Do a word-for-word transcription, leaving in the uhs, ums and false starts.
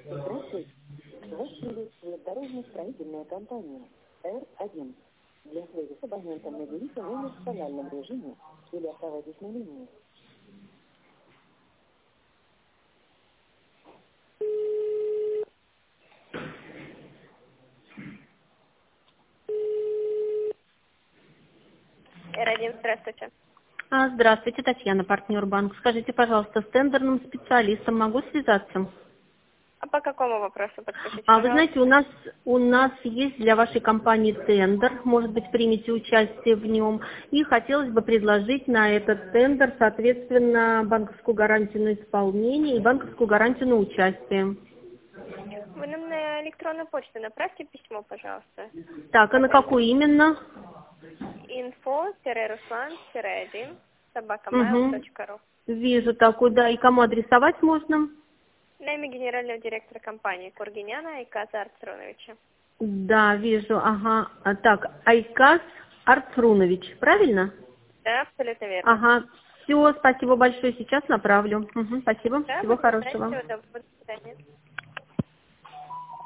Здравствуйте. Вас приветствует дорожно-строительная компания эр один. Для связи с абонентом наберите номер в тональном режиме или оставайтесь на линии. эр один, здравствуйте. А, Здравствуйте, Татьяна, партнер банк. Скажите, пожалуйста, с тендерным специалистом могу связаться? А по какому вопросу подскажите, А вы пожалуйста? знаете, у нас у нас есть для вашей компании тендер, может быть, примете участие в нем, и хотелось бы предложить на этот тендер, соответственно, банковскую гарантию на исполнение и банковскую гарантию на участие. Вы нам на электронную почту направьте письмо, пожалуйста. Так, а на какую именно? инфо-руслан-один собакамейл Угу. точка ру. Вижу такую, да, и кому адресовать можно? На имя генерального директора компании Кургиняна Айказа Арцруновича. Да, вижу, ага. А, так, Айказ Арцрунович, правильно? Да, абсолютно верно. Ага. Все, спасибо большое, сейчас направлю. Угу, спасибо, Да, всего буду ждать. хорошего. Всего доброго. До свидания.